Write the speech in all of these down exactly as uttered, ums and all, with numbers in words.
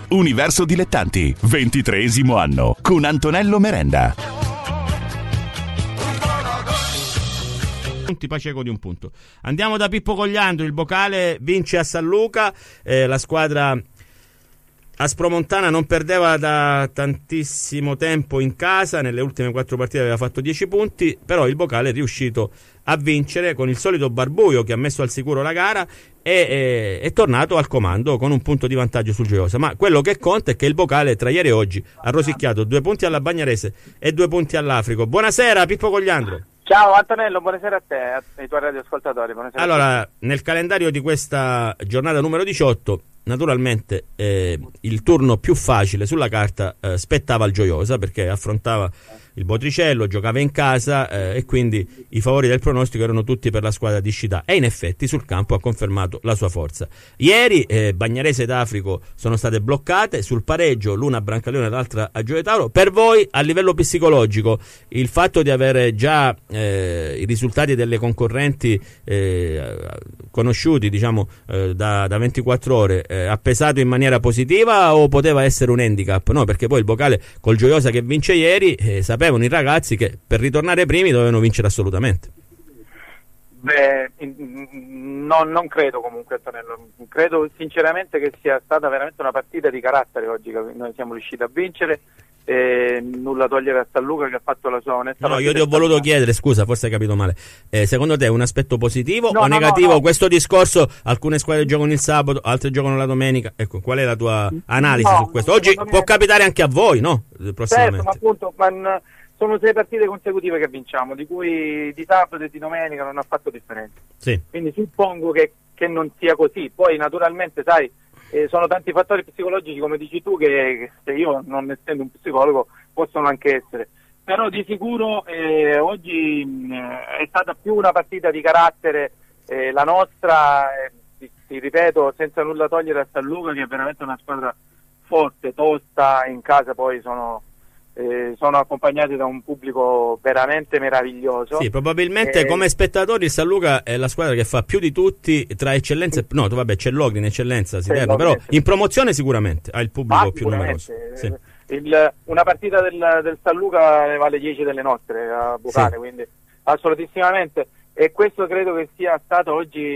Universo Dilettanti, ventitreesimo anno, con Antonello Merenda. Punti Paceco di un punto. Andiamo da Pippo Cogliandro, il Bocale vince a San Luca, eh, la squadra aspromontana non perdeva da tantissimo tempo in casa, nelle ultime quattro partite aveva fatto dieci punti, però il Bocale è riuscito a vincere con il solito Barbuio che ha messo al sicuro la gara e è, è tornato al comando con un punto di vantaggio sul Gioiosa. Ma quello che conta è che il Bocale tra ieri e oggi ha rosicchiato due punti alla Bagnarese e due punti all'Africo. Buonasera Pippo Cogliandro. Ciao Antonello, buonasera a te e ai tuoi radioascoltatori. Buonasera. Allora, nel calendario di questa giornata numero diciotto, naturalmente eh, il turno più facile sulla carta eh, spettava al Gioiosa, perché affrontava il Botricello, giocava in casa eh, e quindi i favori del pronostico erano tutti per la squadra di Scità, e in effetti sul campo ha confermato la sua forza. Ieri eh, Bagnarese ed Africo sono state bloccate sul pareggio, l'una a Brancaleone e l'altra a Gioia Tauro. Per voi, a livello psicologico, il fatto di avere già eh, i risultati delle concorrenti eh, conosciuti, diciamo, eh, da, da ventiquattro ore eh, ha pesato in maniera positiva o poteva essere un handicap? No, perché poi il Bocale col Gioiosa che vince ieri eh, sapevano i ragazzi che per ritornare primi dovevano vincere assolutamente. Beh, no, non credo comunque, Antonello. Credo sinceramente che sia stata veramente una partita di carattere oggi che noi siamo riusciti a vincere. Eh, nulla togliere a San Luca che ha fatto la sua onesta. No, io ti ho voluto chiedere, scusa, forse hai capito male. Eh, secondo te è un aspetto positivo no, o no, negativo? No, no. Questo discorso, alcune squadre giocano il sabato, altre giocano la domenica. Ecco, qual è la tua analisi no, su questo? Oggi può me... capitare anche a voi, no? Certo, ma appunto, ma sono sei partite consecutive che vinciamo, di cui di sabato e di domenica non ha fatto differenza. Sì. Quindi suppongo che, che non sia così. Poi naturalmente, sai, eh, sono tanti fattori psicologici, come dici tu, che, che io, non essendo un psicologo, possono anche essere. Però di sicuro eh, oggi eh, è stata più una partita di carattere eh, la nostra, eh, ti, ti ripeto, senza nulla togliere a San Luca, che è veramente una squadra forte, tosta, in casa poi sono... Eh, sono accompagnati da un pubblico veramente meraviglioso. Sì, probabilmente eh, come spettatori il San Luca è la squadra che fa più di tutti tra eccellenze. No, vabbè, c'è l'Ogri in eccellenza, Siderno, però in promozione sicuramente ha il pubblico ah, più numeroso. Sì. Il, una partita del, del San Luca ne vale dieci delle nostre a Bocale, sì. Quindi assolutissimamente. E questo credo che sia stato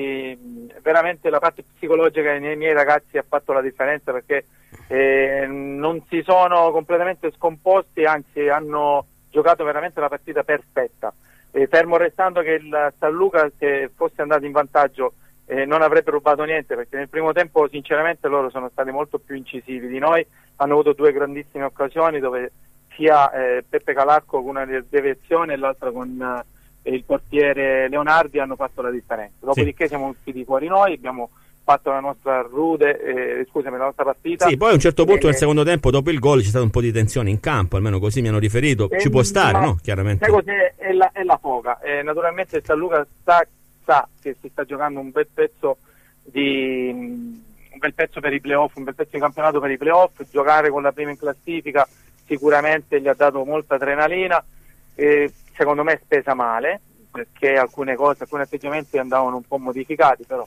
oggi veramente la parte psicologica dei miei ragazzi ha fatto la differenza, perché eh, non si sono completamente scomposti, anzi hanno giocato veramente la partita perfetta. Eh, fermo restando che il San Luca, se fosse andato in vantaggio, eh, non avrebbe rubato niente, perché nel primo tempo sinceramente loro sono stati molto più incisivi di noi, hanno avuto due grandissime occasioni dove sia eh, Peppe Calarco con una deviazione e l'altra con... Eh, il portiere Leonardi hanno fatto la differenza. Dopodiché sì. Siamo usciti fuori noi, abbiamo fatto la nostra rude, eh, scusami, la nostra partita. Sì, poi a un certo punto eh, nel secondo tempo, dopo il gol, c'è stato un po' di tensione in campo, almeno così mi hanno riferito. Eh, Ci può stare, ma, no? Chiaramente. Sai cos'è? È la, è la foga. Eh, naturalmente il San Luca sa, sa che si sta giocando un bel pezzo di un bel pezzo per i playoff, un bel pezzo di campionato per i playoff. Giocare con la prima in classifica sicuramente gli ha dato molta adrenalina. Eh, secondo me spesa male, perché alcune cose, alcuni atteggiamenti andavano un po' modificati, però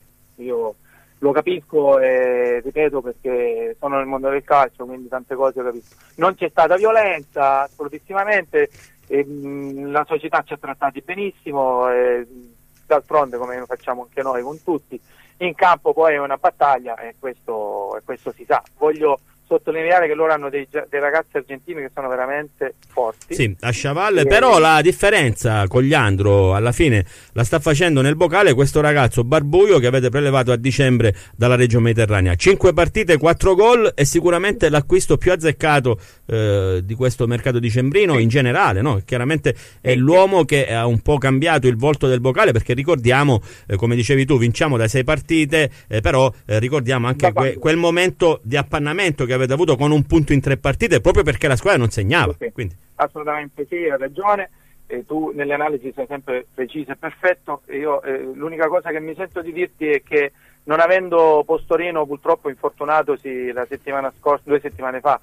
io lo capisco e ripeto, perché sono nel mondo del calcio, quindi tante cose lo capisco. Non c'è stata violenza, assolutissimamente, e, mh, la società ci ha trattati benissimo, e, d'altronde come lo facciamo anche noi con tutti. In campo poi è una battaglia e questo, e questo si sa. Voglio sottolineare che loro hanno dei, dei ragazzi argentini che sono veramente forti. Sì, a Chavalle, e... però la differenza, Cogliandro, alla fine la sta facendo nel Bocale questo ragazzo Barbuio che avete prelevato a dicembre dalla Reggio Mediterranea. Cinque partite, quattro gol, e sicuramente l'acquisto più azzeccato eh, di questo mercato dicembrino in generale, no? Chiaramente è l'uomo che ha un po' cambiato il volto del Bocale, perché ricordiamo, eh, come dicevi tu, vinciamo da sei partite, eh, però eh, ricordiamo anche que- quel momento di appannamento che avete avuto con un punto in tre partite, proprio perché la squadra non segnava. Sì, quindi. Assolutamente sì, hai ragione, e tu nelle analisi sei sempre preciso e perfetto. Io eh, l'unica cosa che mi sento di dirti è che, non avendo Postorino purtroppo infortunatosi la settimana scorsa, due settimane fa,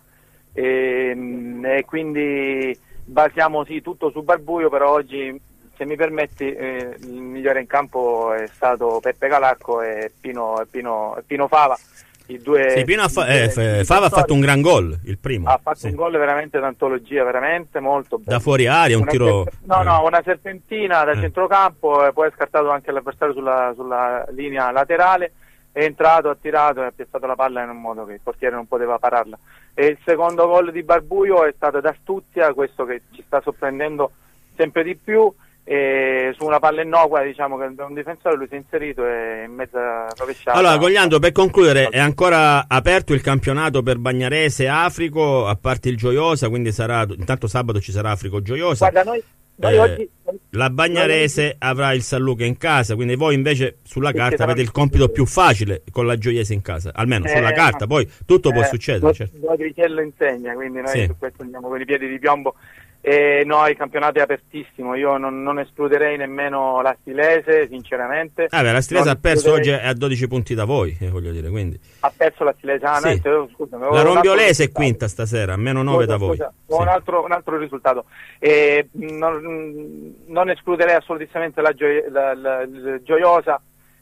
e, e quindi basiamo sì tutto su Barbuio, però oggi, se mi permetti, eh, il migliore in campo è stato Peppe Calarco e Pino, e Pino, e Pino Fava, i due... Sì, Pino ha fa- eh, f- Fava ha fatto un gran gol, il primo. Ha fatto sì. un gol veramente d'antologia, veramente molto bello. Da fuori aria, un una tiro... Serp- no, no, una serpentina da eh. centrocampo e poi ha scartato anche l'avversario sulla, sulla linea laterale, è entrato, ha tirato e ha piazzato la palla in un modo che il portiere non poteva pararla. E il secondo gol di Barbuio è stato d'astuzia, questo che ci sta sorprendendo sempre di più. E su una palla innocua, diciamo che un difensore lui si è inserito e in mezza rovesciata. Allora Gogliandro, per concludere, è ancora aperto il campionato per Bagnarese e Africo, a parte il Gioiosa, quindi sarà intanto sabato ci sarà Africo Gioiosa. Guarda, noi, noi eh, oggi la Bagnarese noi... avrà il San Luca in casa, quindi voi invece sulla sì, carta avete il compito più facile con la Gioiese in casa, almeno eh, sulla carta, poi tutto eh, può succedere. Certo. Rodriguez insegna, quindi noi sì. su questo andiamo con i piedi di piombo. E no, il campionato è apertissimo, io non, non escluderei nemmeno la Stilese, sinceramente. Ah, beh, la Stilese ha perso oggi a dodici punti da voi, eh, voglio dire, quindi. Ha perso la Stilese, ah, sì. no, scusami, la Rombiolese è quinta stasera, a meno nove da voi. Scusa, sì. un, altro, un altro risultato. E, non, non escluderei assolutamente la, gio- la, la, la Gioiosa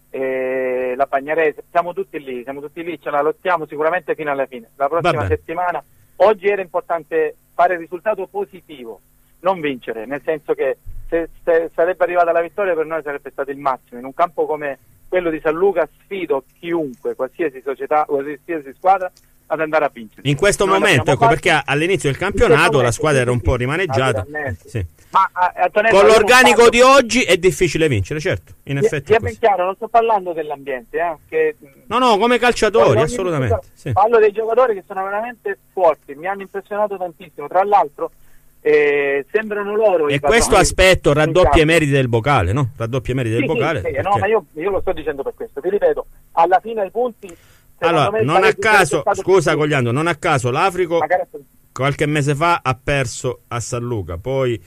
e la Bagnarese, siamo tutti lì, siamo tutti lì, ce la lottiamo sicuramente fino alla fine. La prossima settimana, oggi era importante fare il risultato positivo, non vincere, nel senso che se, se sarebbe arrivata la vittoria per noi sarebbe stato il massimo. In un campo come quello di San Luca sfido chiunque, qualsiasi società, qualsiasi squadra ad andare a vincere. In questo noi momento, ecco, perché all'inizio del campionato la squadra era un po' rimaneggiata. Sì. Ma, Antonello, con l'organico parlo... di oggi è difficile vincere, certo, in effetti è ben chiaro, non sto parlando dell'ambiente, eh, che... no no, come calciatori, assolutamente sì. Parlo dei giocatori che sono veramente forti, mi hanno impressionato tantissimo, tra l'altro eh, sembrano loro e questo aspetto raddoppia i meriti del Bocale, no? Raddoppia i meriti sì, del Bocale sì, sì, perché... no, ma io, io lo sto dicendo per questo, ti ripeto, alla fine i punti allora, non a caso, scusa Gogliandro, non a caso l'Africo qualche mese fa ha perso a San Luca, poi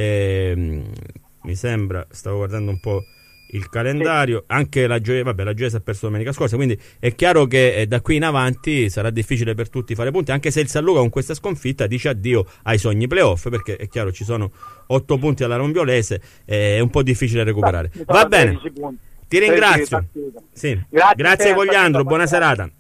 eh, mi sembra, stavo guardando un po' il calendario, sì. Anche la Gioia, vabbè, la Gioia ha perso domenica scorsa, quindi è chiaro che eh, da qui in avanti sarà difficile per tutti fare punti, anche se il San Luca con questa sconfitta dice addio ai sogni playoff, perché è chiaro ci sono otto punti alla Rombiolese, eh, è un po' difficile recuperare. Va bene, ti ringrazio. Sì. Grazie, grazie Gogliandro, buona serata.